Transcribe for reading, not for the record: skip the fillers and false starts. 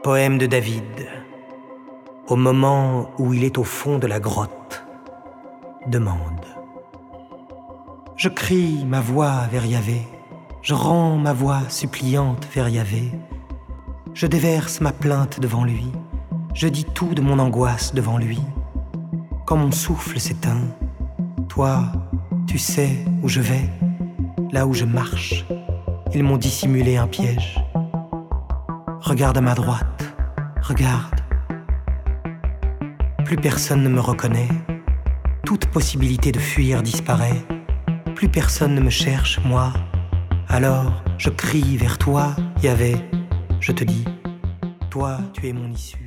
Poème de David. Au moment où il est au fond de la grotte, demande. Je crie ma voix vers Yahvé, je rends ma voix suppliante vers Yahvé. Je déverse ma plainte devant lui, je dis tout de mon angoisse devant lui. Quand mon souffle s'éteint, toi, tu sais où je vais, là où je marche, ils m'ont dissimulé un piège. Regarde à ma droite, regarde. Plus personne ne me reconnaît, toute possibilité de fuir disparaît. Plus personne ne me cherche, moi. Alors, je crie vers toi, Yahvé. Je te dis, toi, tu es mon issue.